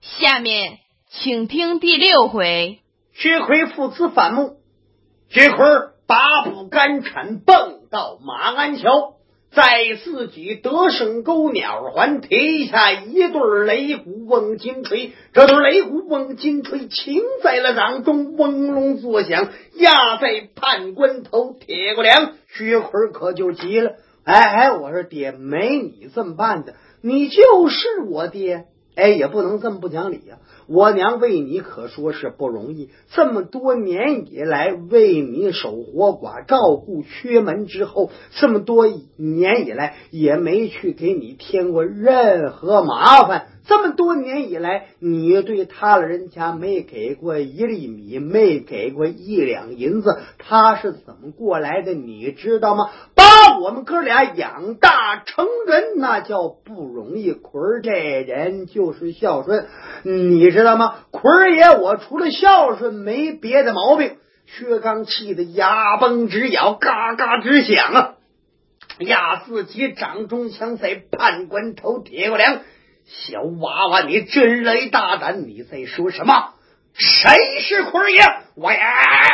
下面请听第6回。 薛奎父子反目，薛奎拔步干铲蹦到马鞍桥，在自己得胜钩鸟环提下一对擂鼓瓮金锤，这对擂鼓瓮金锤擎在了掌中，嗡隆作响，压在判官头铁过梁。薛奎可就急了，我说爹，没你这么办的，你就是我爹，也不能这么不讲理啊！我娘为你可说是不容易，这么多年以来为你守活寡，照顾缺门之后，这么多年以来也没去给你添过任何麻烦。这么多年以来，你对他了人家没给过1粒米，没给过1两银子，他是怎么过来的你知道吗？把我们哥俩养大成人，那叫不容易。奎儿这人就是孝顺，你知道吗？奎儿爷我除了孝顺没别的毛病。薛刚气得牙崩直咬，嘎嘎直响啊，压自己掌中枪在判官头铁过梁。小娃娃，你真雷大胆！你在说什么？谁是奎儿爷？我呀！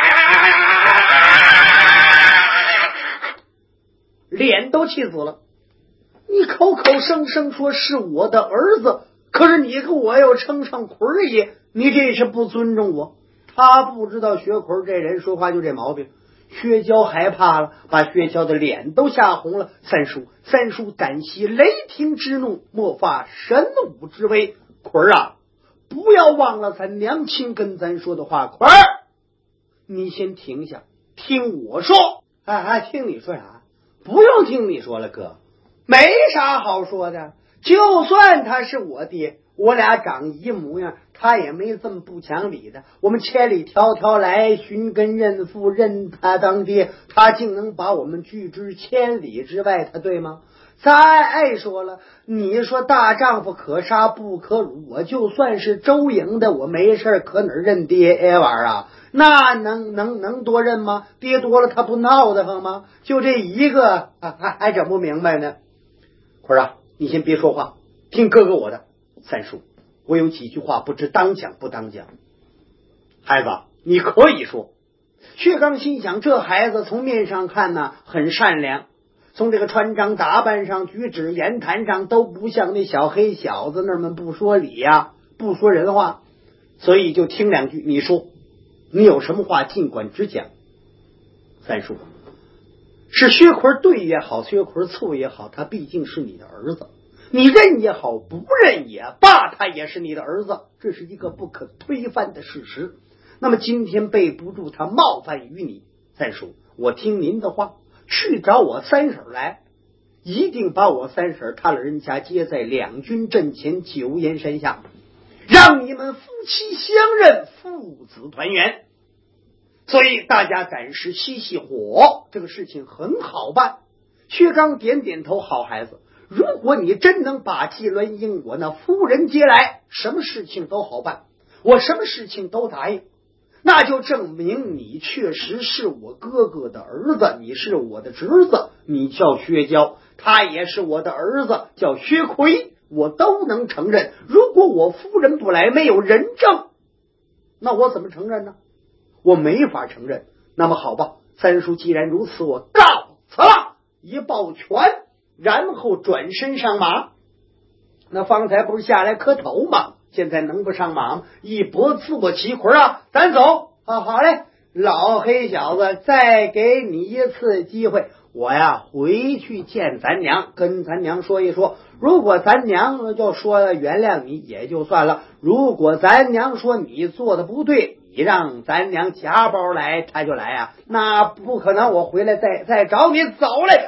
脸都气死了！你口口声声说是我的儿子，可是你给我又称上奎儿爷，你这是不尊重我。他不知道薛奎这人说话就这毛病。薛娇害怕了，把薛娇的脸都吓红了。三叔胆息雷霆之怒，莫发神武之威。奎儿啊，不要忘了咱娘亲跟咱说的话。奎儿，你先停下，听我说。听你说啥？不用听你说了，哥，没啥好说的。就算他是我爹，我俩长一模样，他也没这么不讲理的。我们千里迢迢来寻根认父，认他当爹，他竟能把我们拒之千里之外，他对吗？再说了，你说大丈夫可杀不可辱，我就算是周营的，我没事可哪认爹玩啊？那能多认吗？爹多了他不闹得慌吗？就这一个还整不明白呢。奎儿啊，你先别说话，听哥哥我的。三叔，我有几句话不知当讲不当讲。孩子，你可以说。薛刚心想，这孩子从面上看呢很善良，从这个穿着打扮上、举止言谈上都不像那小黑小子那么不说理呀，不说人话，所以就听2句。你说，你有什么话尽管直讲。三叔，是薛奎对也好，薛奎错也好，他毕竟是你的儿子，你认也好，不认也罢，他也是你的儿子，这是一个不可推翻的事实。那么今天背不住他冒犯于你，三叔，我听您的话，去找我三婶来，一定把我三婶他老人家接在2军阵前9岩山下，让你们夫妻相认，父子团圆。所以大家暂时熄熄火，这个事情很好办。薛刚点点头，好孩子，如果你真能把季鸾英我那夫人接来，什么事情都好办，我什么事情都答应，那就证明你确实是我哥哥的儿子，你是我的侄子，你叫薛娇，他也是我的儿子，叫薛奎，我都能承认。如果我夫人不来，没有人证，那我怎么承认呢？我没法承认。那么好吧，三叔既然如此，我告辞了，一抱拳，然后转身上马。那方才不是下来磕头吗？现在能不上马吗？一脖子坐起，奎儿啊，咱走。好嘞，老黑小子，再给你一次机会，我呀回去见咱娘，跟咱娘说一说。如果咱娘就说原谅你也就算了，如果咱娘说你做的不对，你让咱娘夹包来，他就来啊，那不可能，我回来再找你走嘞。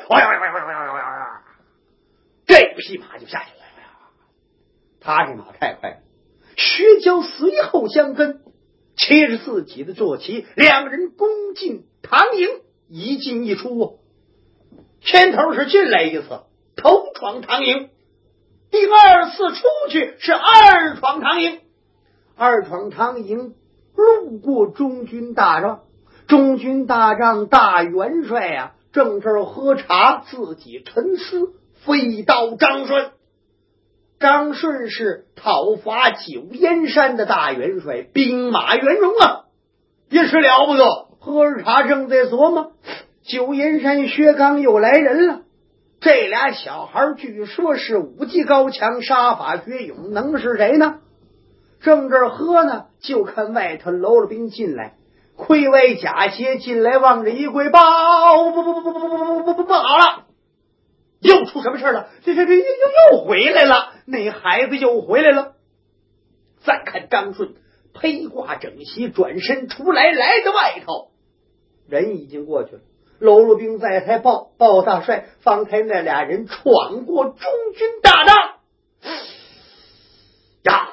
这匹马就下去了。他这马太快了，薛娇随后相跟，骑着自己的坐骑，2人攻进唐营，一进一出，前头是进来一次，头闯唐营，第2次出去是2闯唐营。2闯唐营，路过中军大帐，中军大帐大元帅啊正这儿喝茶，自己沉思，飞到张顺。 张顺是讨伐九堰山的大元帅，兵马圆融啊，也是了不得。何尔察正在琢磨，九堰山薛刚又来人了。这俩小孩据说是武技高强，杀法学勇，能是谁呢？正这喝呢，就看外头喽啰兵进来，盔外甲鞋进来，往这一跪，不好了，又出什么事了？这又回来了，那孩子又回来了。再看张顺披挂整齐，转身出来，来到外头，人已经过去了。喽啰兵在台报大帅，方才那俩人闯过中军大帐呀！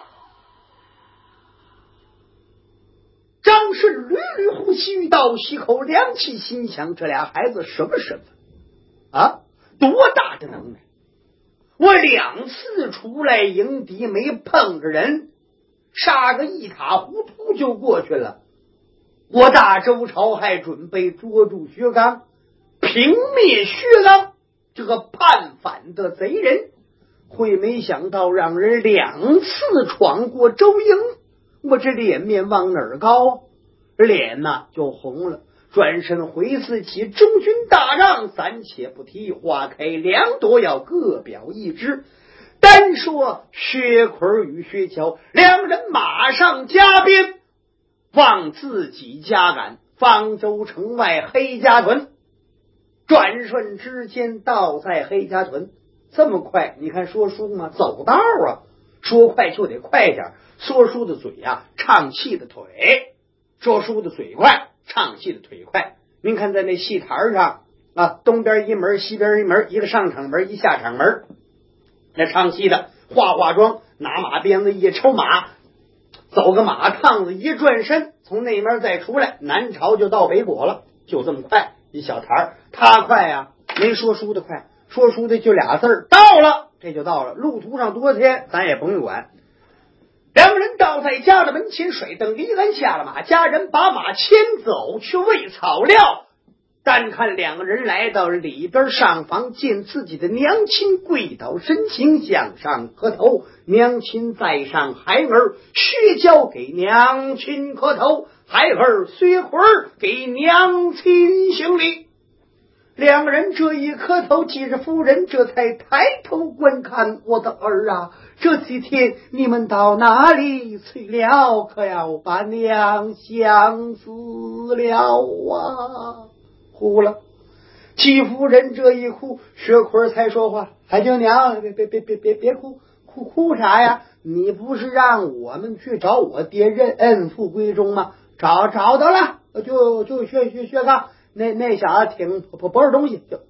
张顺屡屡呼吸，倒吸口凉气，心想这俩孩子什么身份啊？多大的能耐！我2次出来迎敌，没碰着人，杀个一塌糊涂就过去了。我大周朝还准备捉住薛刚，平灭薛刚这个叛反的贼人，会没想到让人2次闯过周营，我这脸面往哪儿高？脸呐就红了。转身回自己中军大帐，暂且不提，花开2朵，要各表一枝。单说薛奎与薛娇2人马上加鞭，往自己家赶。方舟城外黑家屯，转瞬之间到在黑家屯。这么快，你看说书吗？走道啊，说快就得快点。说书的嘴呀，唱戏的腿；说书的嘴快，唱戏的腿快。您看在那戏台上啊，东边一门，西边一门，一个上场门，一下场门。那唱戏的化妆，拿马鞭子一抽马，走个马趟子，一转身，从那边再出来，南朝就到北果了，就这么快。一小台他快呀，没说书的快，说书的就俩字儿，到了，这就到了。路途上多天咱也甭用管。2个人倒在家的门前，甩灯离鞍下了马，家人把马牵走去喂草料。单看2个人来到里边上房，见自己的娘亲跪倒身形，向上磕头。娘亲在上，孩儿薛娇给娘亲磕头，孩儿薛奎给娘亲行礼。2个人这一磕头，继着夫人这才抬头观看，我的儿啊，这几天你们到哪里去了？可要把娘想死了啊！哭了。戚夫人这一哭，薛奎才说话：海舅娘，别哭，哭啥呀？你不是让我们去找我爹认父归宗吗？找到了，就薛刚那小子挺不是东西，就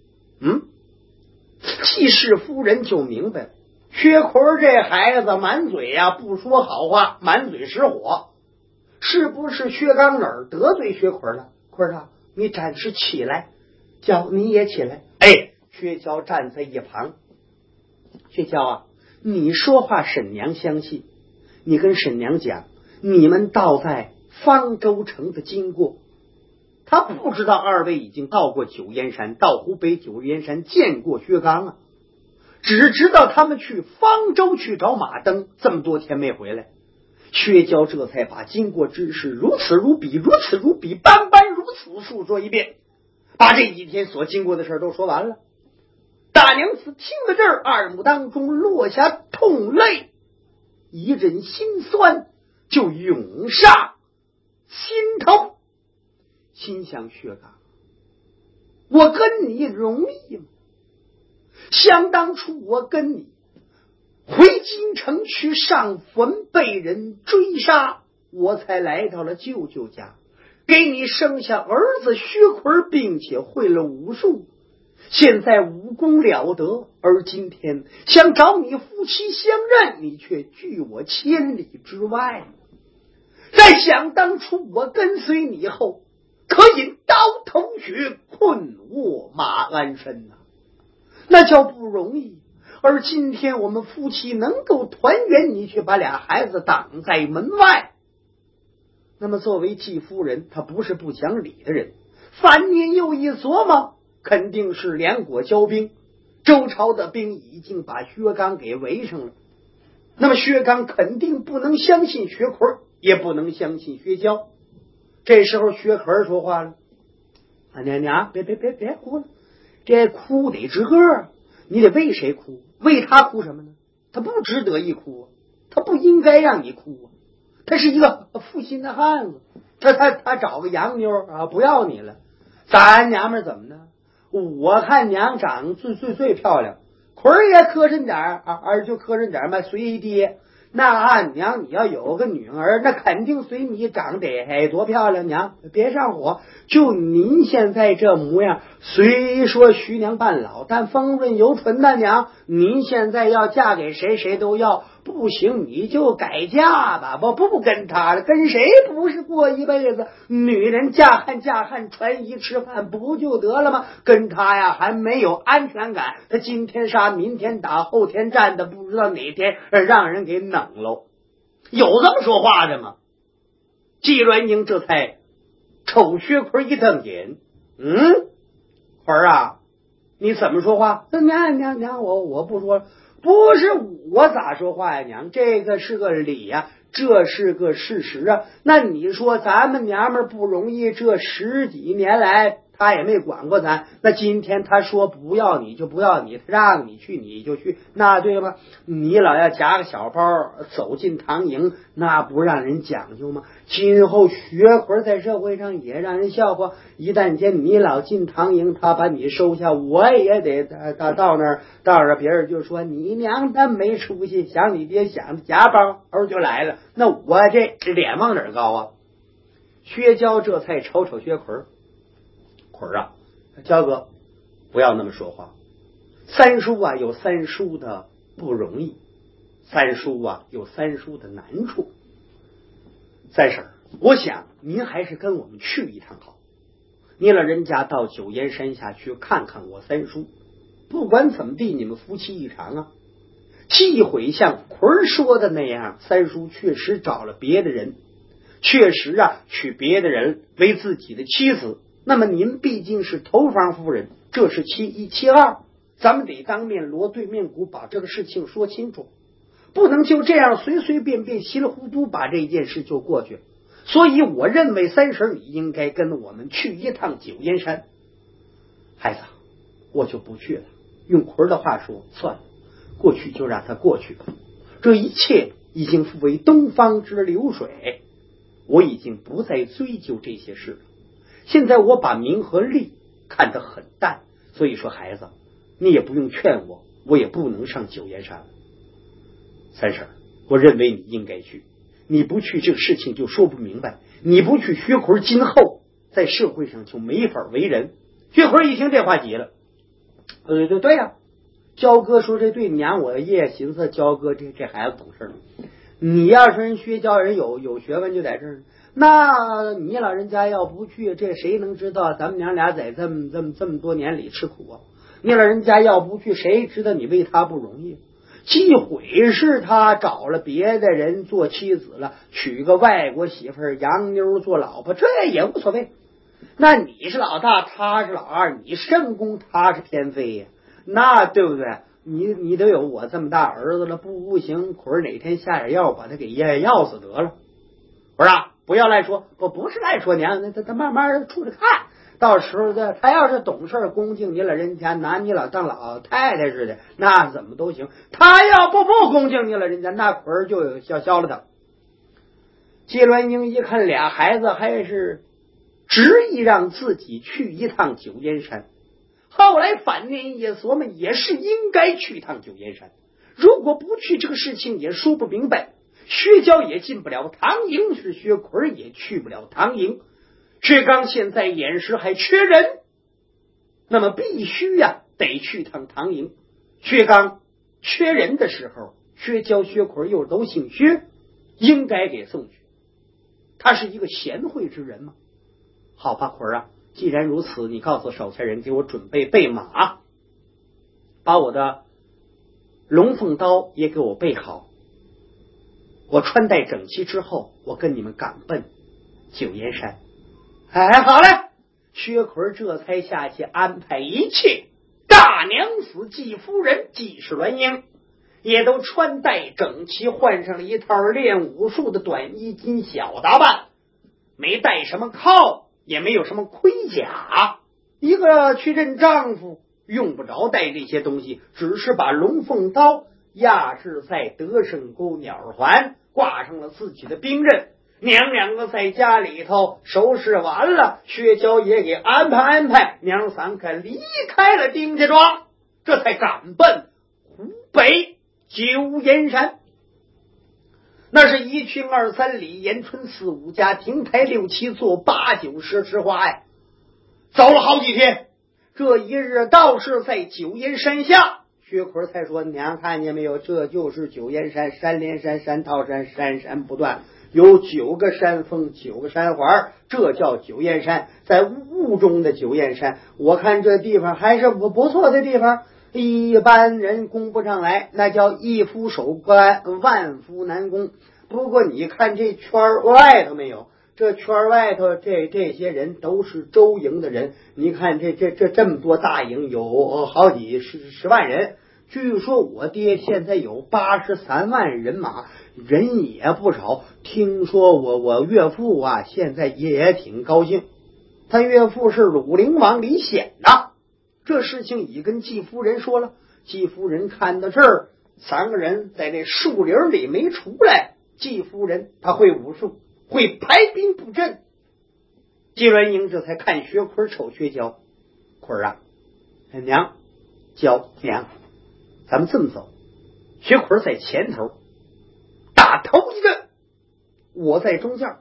季氏夫人就明白了，薛奎这孩子满嘴呀不说好话，满嘴实火，是不是薛刚哪儿得罪薛奎了？奎啊，你暂时起来，叫你也起来。薛娇站在一旁，薛娇啊，你说话沈娘相信，你跟沈娘讲，你们倒在方舟城的经过。他不知道2位已经到过九堰山，到湖北九堰山见过薛刚啊，只知道他们去方舟去找马登，这么多天没回来。薛娇这才把经过之事如此如彼，如此如彼，般般如此述说一遍，把这几天所经过的事都说完了。大娘子听了这儿，耳目当中落下痛泪，一阵心酸就涌上心头。心想薛刚，我跟你容易吗？想当初我跟你回京城去上坟，被人追杀，我才来到了舅舅家，给你生下儿子薛奎，并且会了武术，现在武功了得，而今天想找你夫妻相认，你却拒我千里之外。再想当初我跟随你后，可引刀头血，困卧马鞍身呐，那叫不容易。而今天我们夫妻能够团圆，你却把俩孩子挡在门外。那么作为季夫人，她不是不讲理的人，反念又一琢磨，肯定是2国交兵， 周朝的兵已经把薛刚给围上了，那么薛刚肯定不能相信薛奎，也不能相信薛娇。这时候薛奎说话了：“娘，别哭了，这哭得值个，你得为谁哭？为他哭什么呢？他不值得一哭啊，他不应该让你哭啊，他是一个负心的汉子，他找个洋妞啊，不要你了。咱娘们怎么呢？我看娘长最漂亮，奎儿也磕碜点儿就磕碜点儿嘛，随爹。那娘你要有个女儿，那肯定随你长得多漂亮。娘别上火，就您现在这模样，虽说徐娘半老，但风润犹纯的。娘您现在要嫁给谁谁都要，不行你就改嫁吧，我不跟他了，跟谁不是过一辈子？女人嫁汉穿衣吃饭不就得了吗？跟他呀还没有安全感，他今天杀明天打后天战的，不知道哪天让人给弄喽。有这么说话的吗？季鸾英这才瞅薛奎一瞪眼，奎儿啊，你怎么说话？娘，我不说了。不是我咋说话呀，娘，这个是个理呀，这是个事实啊。那你说咱们娘们不容易，这10几年来他也没管过咱，那今天他说不要你就不要你，让你去你就去，那对吗？你老要夹个小包走进唐营，那不让人讲究吗？今后薛奎在社会上也让人笑话，一旦间你老进唐营，他把你收下，我也得到那儿别人就说你娘的没出息，想你爹想夹包就来了，那我这脸往哪儿高啊？薛娇这才瞅瞅薛奎啊，娇哥不要那么说话，三叔啊有三叔的不容易，三叔啊有三叔的难处。三婶，我想您还是跟我们去一趟好，您老人家到九岩山下去看看我三叔，不管怎么地你们夫妻一场啊。忌讳像奎儿说的那样，三叔确实找了别的人，确实娶别的人为自己的妻子，那么您毕竟是头房夫人，这是其一。其二，咱们得当面锣对面鼓，把这个事情说清楚，不能就这样随随便便稀里糊涂把这件事就过去。所以我认为三婶你应该跟我们去一趟九岩山。孩子，我就不去了，用奎儿的话说，算了，过去就让他过去吧，这一切已经付为东方之流水，我已经不再追究这些事了。现在我把名和利看得很淡，所以说孩子你也不用劝我，我也不能上九岩山了。三婶，我认为你应该去，你不去这个事情就说不明白，你不去薛奎今后在社会上就没法为人。薛奎一听这话急了，对呀，焦哥说这对，娘我也寻思焦哥这孩子懂事了，你要是人薛娇人有学问就在这儿，那你老人家要不去，这谁能知道咱们娘俩在这么多年里吃苦啊？你老人家要不去，谁知道你为他不容易？忌讳是他找了别的人做妻子了，娶个外国媳妇洋妞做老婆，这也无所谓。那你是老大，他是老二，你是正宫，他是偏妃呀，那对不对？你得有我这么大儿子了，不行，奎儿哪天下点药把他给药死得了。不是不要赖说，不是赖说，娘他慢慢处着看，到时候他要是懂事恭敬你老人家，拿你老当老太太似的，那怎么都行。他要不恭敬你老人家，那奎儿就消了他。季鸾英一看俩孩子还是执意让自己去一趟九岩山，后来反念一琢磨，也是应该去趟九岩山，如果不去这个事情也说不明白，薛娇也进不了唐营，是薛奎也去不了唐营，薛刚现在眼时还缺人，那么必须得去趟唐营。薛刚缺人的时候，薛娇薛奎又都姓薛，应该给送去，他是一个贤惠之人嘛。好吧，奎儿既然如此，你告诉手下人给我准备马，把我的龙凤刀也给我备好，我穿戴整齐之后，我跟你们赶奔九岩山。好嘞，薛奎这才下去安排一切，大娘子季夫人季氏鸾英也都穿戴整齐，换上了一套练武术的短衣襟小打扮，没带什么铐，也没有什么盔甲。一个去阵丈夫用不着带这些东西，只是把龙凤刀压制在德胜钩鸟环，挂上了自己的兵刃。娘两个在家里头收拾完了，薛娇也给安排，娘三个离开了丁家庄，这才赶奔湖北九岩山。那是1群2、3里，延春4、5家，亭台6、7座，8、9、10花呀。走了好几天，这一日倒是在九岩山下，薛奎才说：“娘看见没有？这就是九岩山，山连山，山套山，山山不断，有9个山峰，9个山环，这叫九岩山。在雾中的九岩山，我看这地方还是不错的地方，一般人攻不上来，那叫一夫守关，万夫难攻。不过你看这圈外头没有？这圈外头这些人都是周营的人，你看这么多大营，有好几十万人。据说我爹现在有83万人马，人也不少。听说我岳父啊，现在也挺高兴。他岳父是鲁陵王李显呐。这事情已跟季夫人说了，季夫人看到这儿，3个人在这树林里没出来。季夫人她会武术，会排兵布阵。季鸾英这才看薛奎瞅薛娇，奎啊，娘，娇娘，咱们这么走，薛奎在前头，打头一阵，我在中间，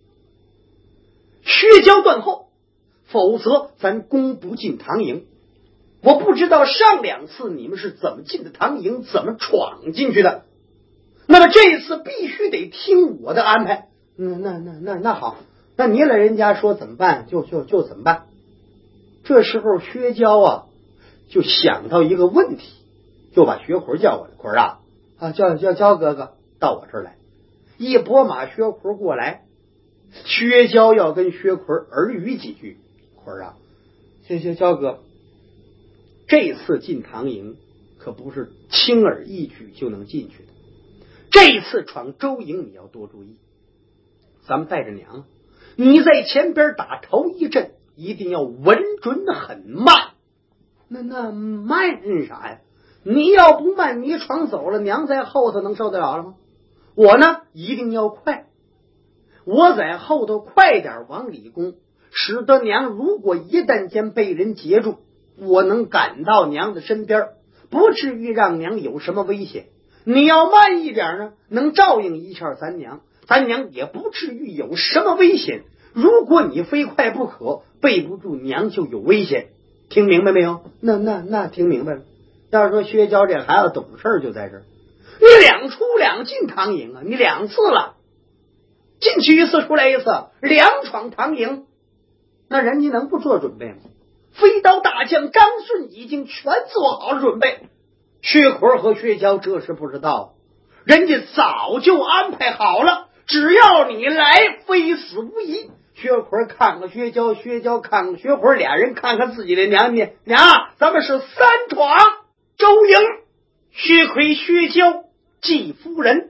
薛娇断后，否则咱攻不进唐营。我不知道上2次你们是怎么进的唐营，怎么闯进去的，那么这一次必须得听我的安排。那好，那你老人家说怎么办就怎么办。这时候薛娇啊就想到一个问题，就把薛奎叫过来，奎啊叫哥哥到我这儿来。一拨马，薛奎过来，薛娇要跟薛奎耳语几句。奎啊，谢娇哥，这次进唐营可不是轻而易举就能进去的，这一次闯周营你要多注意。咱们带着娘，你在前边打头一阵，一定要稳准很慢。那慢啥呀？你要不慢，你闯走了，娘在后头能受得了了吗？我呢一定要快，我在后头快点往里攻，使得娘如果一旦间被人截住，我能赶到娘的身边，不至于让娘有什么危险。你要慢一点呢，能照应一下咱娘也不至于有什么危险。如果你非快不可，背不住娘就有危险。听明白没有？那听明白了。要说薛娇这孩子懂事就在这儿，你2出2进唐营啊，你2次了，进去1次出来1次，2闯唐营，那人家能不做准备吗？飞刀大将张顺已经全做好了准备，薛奎和薛娇这是不知道，人家早就安排好了，只要你来，非死无疑。薛奎看看薛娇，薛娇看看薛奎，俩人看看自己的娘，咱们是3闯周营。薛奎、薛娇、季夫人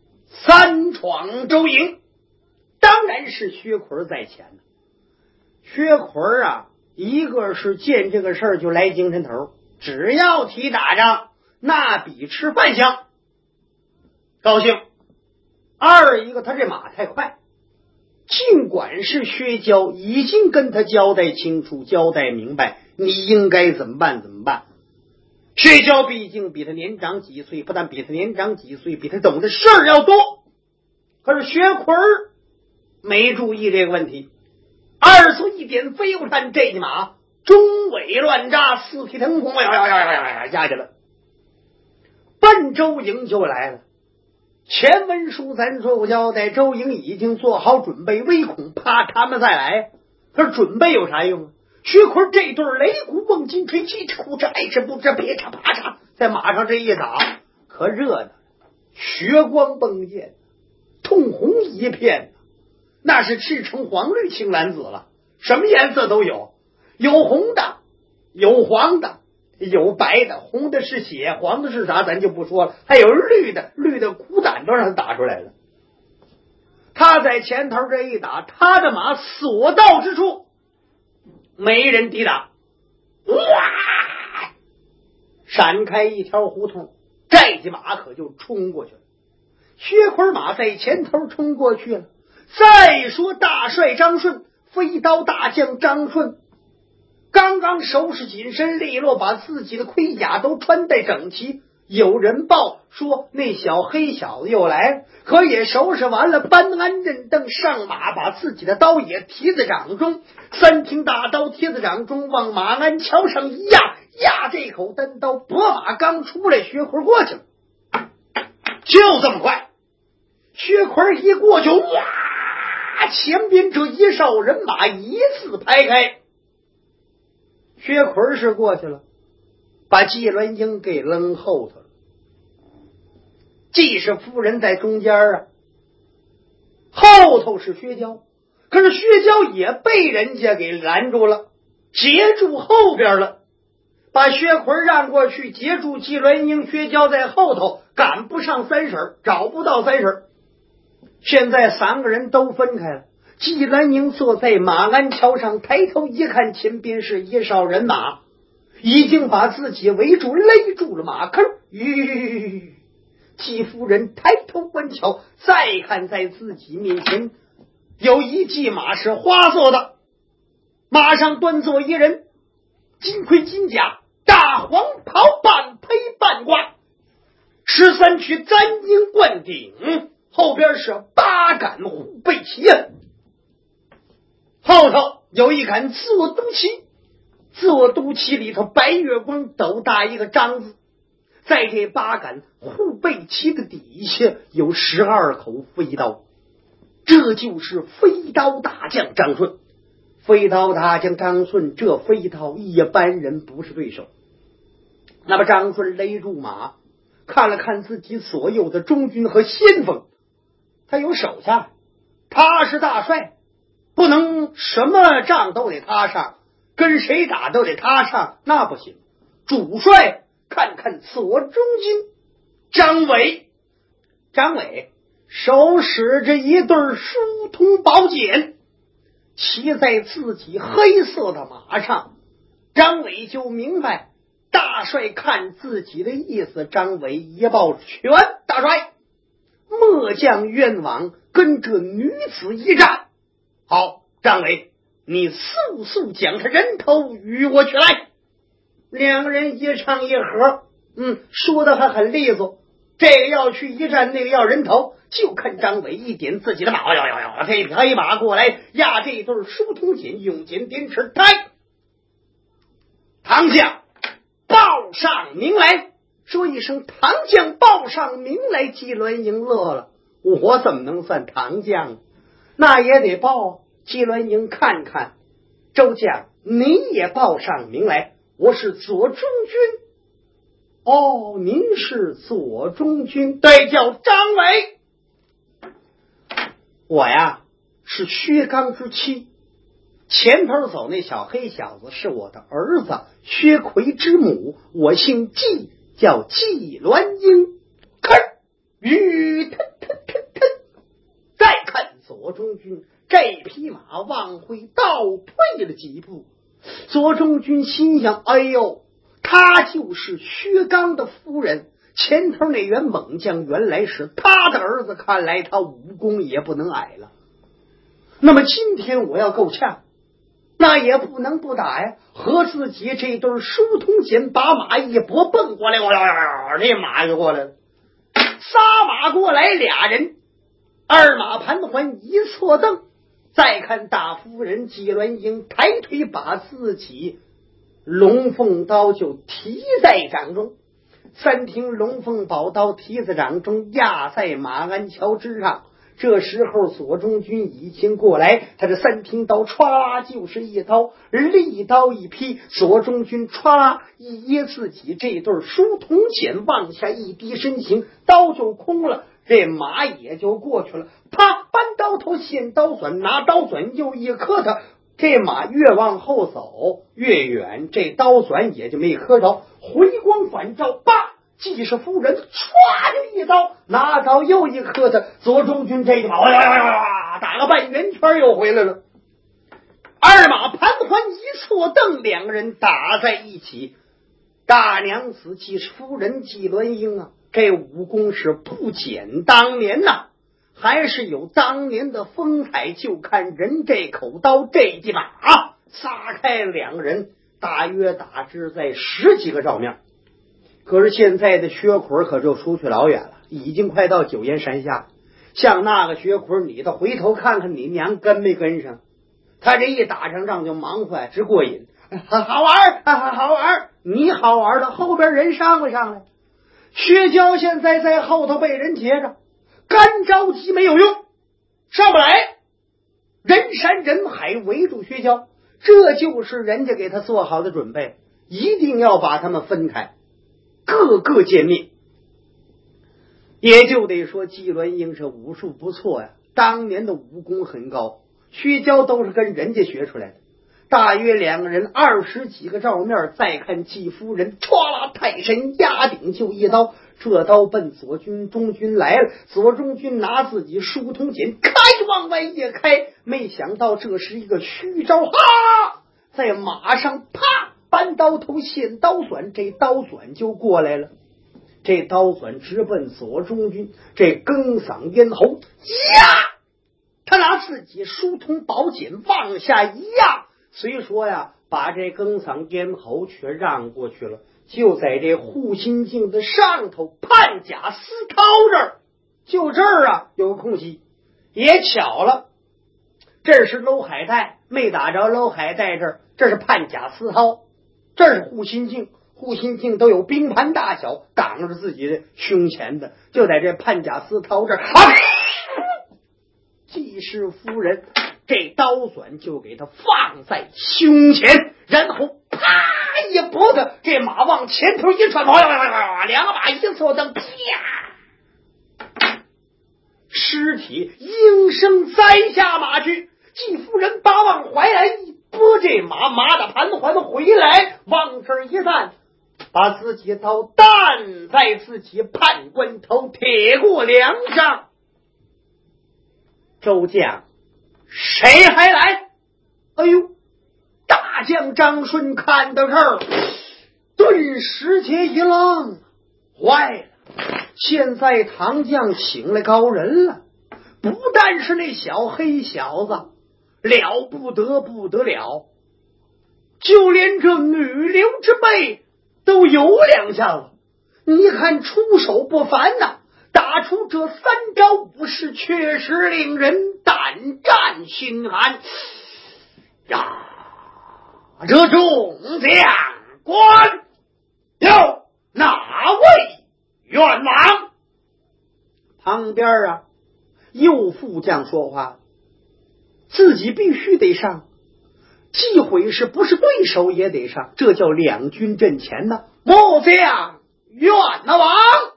3闯周营，当然是薛奎在前的。薛奎啊，一个是见这个事儿就来精神头，只要提打仗，那比吃饭香，高兴。二一个他这马太快，尽管是薛娇已经跟他交代清楚，交代明白你应该怎么办。薛娇毕竟比他年长几岁，不但比他年长几岁，比他懂的事儿要多。可是薛奎没注意这个问题，2岁一点飞虎探，这马中尾乱扎，四蹄腾空，下去了，奔周营就来了。前文书咱说过交代，周营已经做好准备，唯恐怕他们再来。可是准备有啥用啊？薛奎这对擂鼓瓮金锤，叽哧呼哧，爱哧不哧，别嚓啪嚓，在马上这一打，可热闹，血光迸溅，通红一片，那是赤橙黄绿青蓝紫了，什么颜色都有，有红的，有黄的， 有白的，红的是血，黄的是啥咱就不说了，还有绿的苦胆都让他打出来了。他在前头这一打，他的马所到之处没人抵挡，哇，闪开一条胡同，这匹马可就冲过去了。薛奎马在前头冲过去了。再说大帅张顺，飞刀大将张顺刚刚收拾紧身利落，把自己的盔甲都穿戴整齐。有人报说那小黑小子又来了，可也收拾完了，搬鞍认凳上马，把自己的刀也提在掌中，三挺大刀贴在掌中，往马鞍桥上一压，压这口单刀，拨马刚出来，薛奎过去了。就这么快，薛奎一过去，哇，前边这一哨人马一字排开。薛奎是过去了，把季鸾英给扔后头了。季氏夫人在中间啊，后头是薛娇，可是薛娇也被人家给拦住了，截住后边了，把薛奎让过去，截住季鸾英。薛娇在后头赶不上三婶，找不到三婶。现在三个人都分开了。季鸾英坐在马鞍桥上，抬头一看，前边是一哨人马，已经把自己围住，勒住了马坑。季夫人抬头观瞧，再看在自己面前有一骑马是花色的，马上端坐一人，金盔金甲，大黄袍半披半挂，13曲簪缨冠顶，后边是8杆护背旗，后头有一杆坐都旗，坐都旗里头白月光斗大一个章字，在这8杆护背旗的底下有12口飞刀，这就是飞刀大将张顺。飞刀大将张顺，这飞刀一般人不是对手。那么张顺勒住马，看了看自己所有的中军和先锋，他有手下，他是大帅，不能什么仗都得他上，跟谁打都得他上，那不行。主帅看看左中军张伟，张伟手使着一对疏通宝剑，骑在自己黑色的马上。张伟就明白大帅看自己的意思，张伟一抱拳，大帅末将冤枉，跟着女子一战。好，张伟，你速速将他人头与我取来。两个人一唱一和，说的还很利索，这个要去一战，那个要人头，就看张伟一点自己的马，这匹黑马过来压这对疏通锏，用锏点齿抬，唐将报上名来。说一声唐将报上名来，季鸾英乐了，我怎么能算唐将？那也得报。季鸾英看看周将，你也报上名来，我是左中军。哦，您是左中军？对，叫张伟。我呀是薛刚之妻，前头走那小黑小子是我的儿子薛奎之母，我姓季，叫季鸾英。再看左中军，这匹马往回倒退了几步。左中军心想，哎呦，他就是薛刚的夫人，前头那员猛将原来是他的儿子，看来他武功也不能矮了。那么今天我要够呛，那也不能不打呀，和自己这对疏通锏把马一搏，蹦过来，这马就过来了，仨马过来，俩人二马盘桓一错蹬。再看大夫人季鸾英抬腿把自己龙凤刀就提在掌中，三挺龙凤宝刀提在掌中，压在马鞍桥之上。这时候左中军已经过来，他这三挺刀歘就是一刀，利刀一劈，左中军歘一掖自己这对疏通锏，往下一低身形，刀就空了，这马也就过去了。啪，搬刀头现刀转，拿刀转又一磕他， 这马越往后走越远，这刀钻也就没磕着，回光返照，叭！季氏夫人唰就一刀拿着又一磕他，左中军这就打个半圆圈又回来了。二马盘桓一错蹬，两个人打在一起。大娘子季氏夫人季鸾英啊，这武功是不减当年呐，还是有当年的风采。就看人这口刀，这几把撒开，两人大约打至在10几个照面。可是现在的薛奎可就出去老远了，已经快到九堰山下。像那个薛奎，你倒回头看看你娘跟没跟上。他这一打上仗就忙坏，直过瘾，好玩好玩。你好玩的，后边人上不上来？薛娇现在在后头被人截着，干着急没有用，上不来。人山人海围住薛娇，这就是人家给他做好的准备，一定要把他们分开，个个歼灭。也就得说季鸾英是武术不错呀，当年的武功很高，薛娇都是跟人家学出来的。大约两个人20几个照面，再看季夫人唰啦泰山压顶就一刀，这刀奔左军中军来了。左中军拿自己书童锏开往外一开，没想到这是一个虚招，在马上啪搬刀头现刀转，这刀转就过来了。这刀转直奔左中军，这更嗓咽喉呀，他拿自己书童宝剑往下一压，虽说呀把这更嗓咽喉却让过去了。就在这护心镜的上头判甲司涛这儿，就这儿有个空隙。也巧了，这是搂海带，没打着搂海带这儿，这是判甲司涛，这是护心镜。护心镜都有冰盘大小挡着自己的胸前的，就在这判甲司涛这儿，季氏夫人这刀转就给他放在胸前，然后啪一拨他，这马往前头一窜，两个马一错蹬，啪，尸体应声栽下马去。季夫人把往怀来一拨，这马的盘桓回来，往这儿一站，把自己刀担在自己判官头铁过梁上。周将，谁还来？哎呦，大将张顺看到这儿，顿时间一愣，坏了，现在唐将请来高人了，不但是那小黑小子了不得不得了，就连这女流之辈都有两下了。你看出手不凡呐，打出这3招5式，确实令人胆战心寒呀！这众将官有哪位愿往？旁边右副将说话，自己必须得上，忌讳是不是对手也得上，这叫两军阵前呢。末将愿王。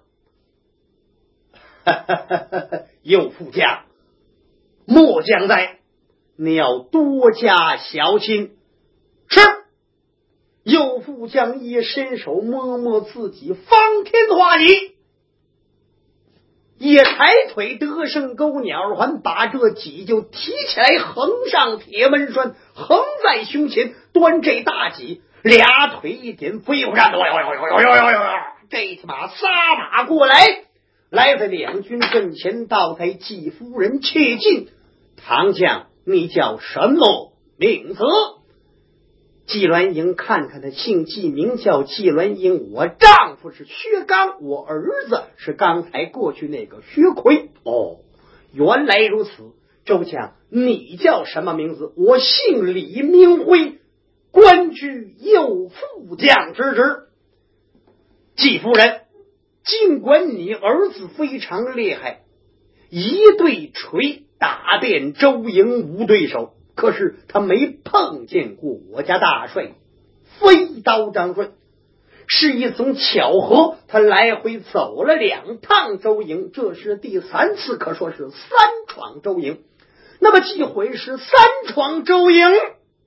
右副将，末将在，你要多加小心。是。右副将一伸手摸摸自己方天画戟，一抬腿得胜钩鸟环，把这戟就提起来，横上铁门栓，横在胸前，端这大戟，俩腿一点，飞虎战斗，这马撒马过来，来在两军阵前，倒台季夫人切近。唐将，你叫什么名字？季鸾英看看他，姓季，名叫季鸾英，我丈夫是薛刚，我儿子是刚才过去那个薛奎。原来如此。周将，你叫什么名字？我姓李，名辉，官居右副将之职。季夫人，尽管你儿子非常厉害，一对锤打遍周营无对手，可是他没碰见过我家大帅飞刀张顺，是一种巧合，他来回走了2趟周营，这是第3次，可说是3闯周营。那么忌讳是3闯周营，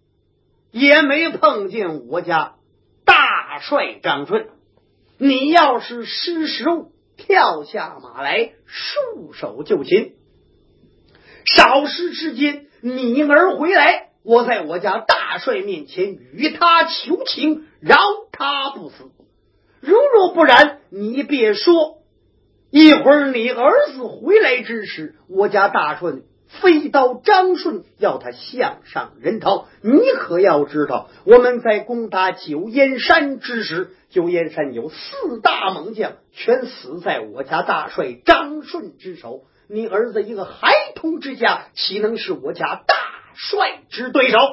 也没碰见我家大帅张顺。你要是识时务，跳下马来，束手就擒。少时之间，你儿回来，我在我家大帅面前与他求情，饶他不死。如若不然，你别说，一会儿你儿子回来之时，我家大顺飞刀张顺要他项上人头。你可要知道，我们在攻打九燕山之时，九燕山有4大猛将，全死在我家大帅张顺之手。你儿子一个孩童之家，岂能是我家大帅之对手？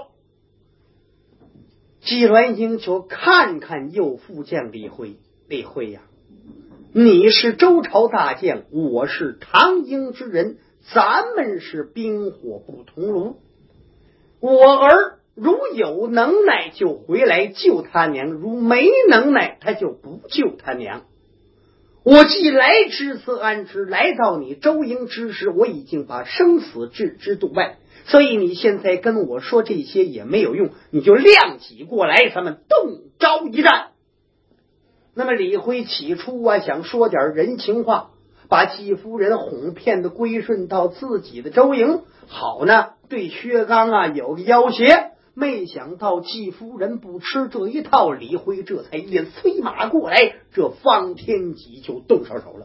季鸾英就看看右副将李辉，李辉呀，你是周朝大将，我是唐营之人，咱们是冰火不同炉。我儿如有能耐就回来救他娘，如没能耐他就不救他娘。我既来之则安之，来到你周营之时，我已经把生死置之度外，所以你现在跟我说这些也没有用，你就亮起过来，咱们动招一战。那么李辉起初想说点人情话，把季夫人哄骗的归顺到自己的周营，好呢对薛刚有个要挟。没想到季夫人不吃这一套，李辉这才一催马过来，这方天戟就动手了。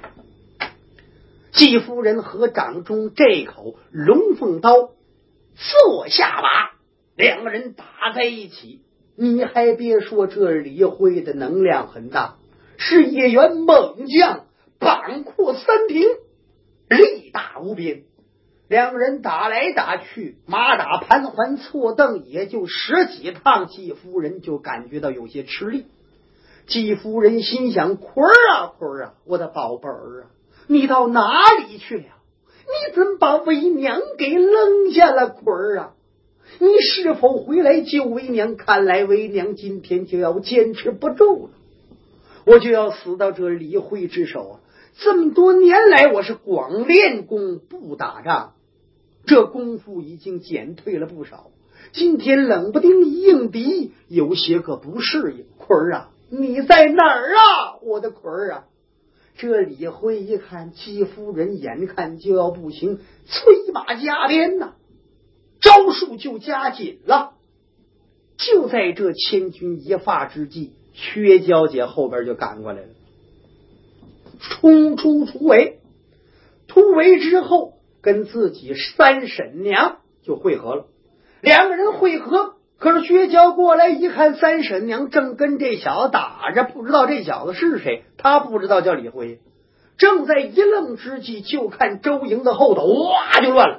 季夫人和掌中这口龙凤刀坐下马，两个人打在一起。你还别说，这李辉的能量很大，是一员猛将，膀阔三庭，力大无边。两人打来打去，马打盘桓错蹬，也就10几趟，季夫人就感觉到有些吃力。季夫人心想，坤儿啊，我的宝贝儿啊，你到哪里去了？你怎么把为娘给扔下了？坤儿啊，你是否回来救为娘？看来为娘今天就要坚持不住了，我就要死到这李辉之手。这么多年来，我是光练功不打仗，这功夫已经减退了不少。今天冷不丁一应敌，有些个不适应。坤儿啊，你在哪儿啊？我的坤儿啊！这李辉一看季夫人眼看就要不行，催马加鞭呐，招数就加紧了。就在这千钧一发之际，薛娇姐后边就赶过来了，冲出突围。突围之后跟自己三婶娘就会合了。两个人会合，可是薛娇过来一看，三婶娘正跟这小子打着，不知道这小子是谁，他不知道叫李辉。正在一愣之际，就看周营的后头哇就乱了。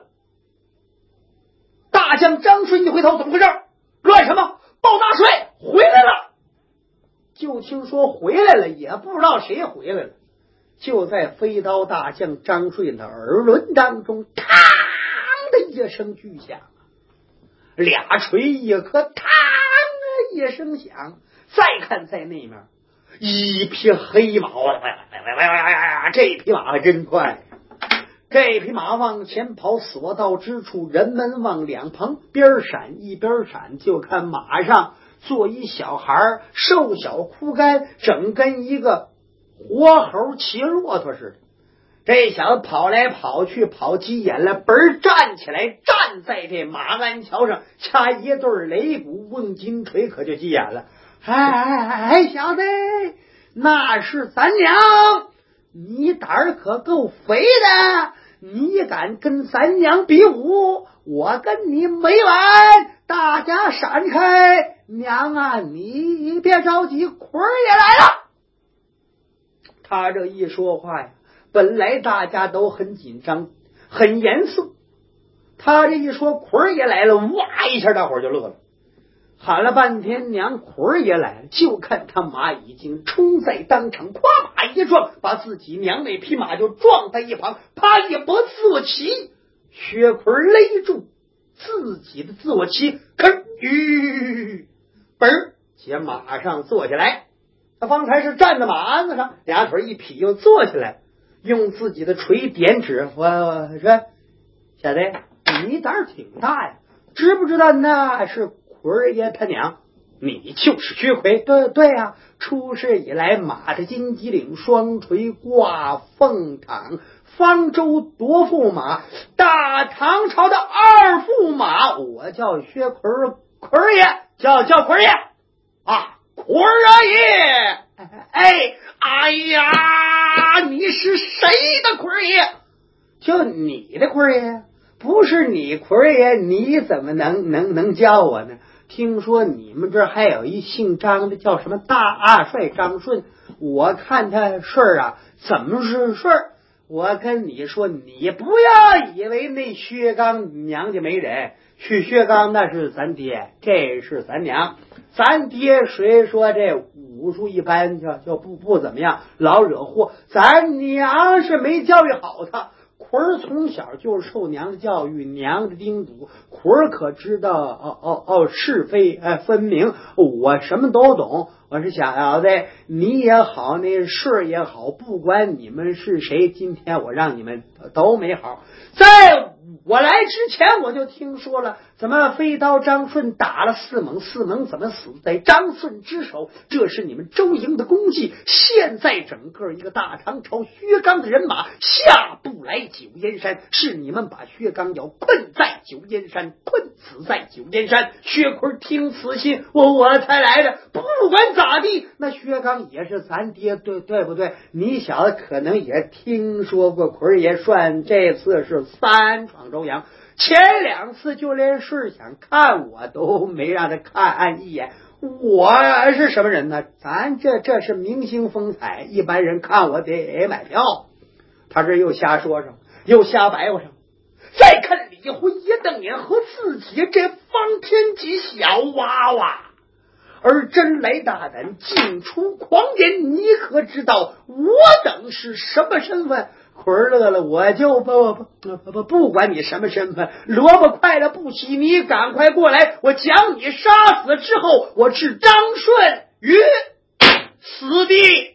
大将张顺一回头，怎么回事？乱什么？鲍大帅回来了。就听说回来了，也不知道谁回来了。就在飞刀大将张顺的耳轮当中，嘡的一声巨响，俩锤一颗，嘡一声响。再看在那面一匹黑马，这匹马真快。这匹马往前跑，所到之处，人们往两旁边闪一边闪，就看马上坐一小孩，瘦小枯干，整跟一个活猴骑骆驼似的。这小子跑来跑去，跑急眼了，嘣站起来，站在这马鞍桥上，掐一对擂鼓，问金锤，可就急眼了。哎，小子，那是咱娘，你胆儿可够肥的，你敢跟咱娘比武，我跟你没完！大家闪开！娘啊，你别着急，坤儿也来了。他这一说话呀，本来大家都很紧张很严肃，他这一说坤儿也来了，哇一下大伙儿就乐了，喊了半天娘坤儿也来了。就看他马已经冲在当场，咵啪一撞，把自己娘那匹马就撞在一旁，啪一拨自我旗，薛坤勒住自己的自我旗，吭嘣且马上坐下来。他方才是站在马鞍子上，俩腿一劈又坐起来，用自己的锤点指，我说小子，你胆儿挺大呀，知不知道那是坤奎儿爷他娘，你就是薛奎。对呀，出世以来马着金鸡领，双锤挂凤堂，方舟夺驸马，大唐朝的二驸马，我叫薛奎儿，奎儿爷叫奎儿爷啊，奎儿爷。哎呀，你是谁的奎儿爷？就你的奎儿爷，不是你奎儿爷，你怎么能叫我呢？听说你们这还有一姓张的，叫什么大帅张顺，我看他事儿啊，怎么是事儿？我跟你说，你不要以为那薛刚娘家没人，去薛刚那是咱爹，这是咱娘。咱爹谁说这武术一般就不怎么样，老惹祸。咱娘是没教育好他。奎儿从小就受娘的教育，娘的叮嘱，奎儿可知道是非分明，我什么都懂。我是想要的，你也好，那事也好，不管你们是谁，今天我让你们都没好。在我来之前我就听说了，怎么飞刀张顺打了四猛，四猛怎么死在张顺之手，这是你们周营的功绩。现在整个一个大唐朝薛刚的人马下不来九烟山，是你们把薛刚要困在九烟山，困死在九烟山。薛奎听此信，我才来的。不管咋地，那薛刚也是咱爹，对不对？你小子可能也听说过奎爷算这次是3闯周阳，前2次就连是想看我都没让他看一眼。我是什么人呢？咱这是明星风采，一般人看我得买票。他这又瞎说上，又瞎白话上。再看李辉一瞪眼，和自己这方天戟小娃娃，而真来大胆进出狂言，你可知道我等是什么身份？奎儿乐了，我就不管你什么身份，萝卜快了不起，你赶快过来，我将你杀死之后，我置张顺于死地。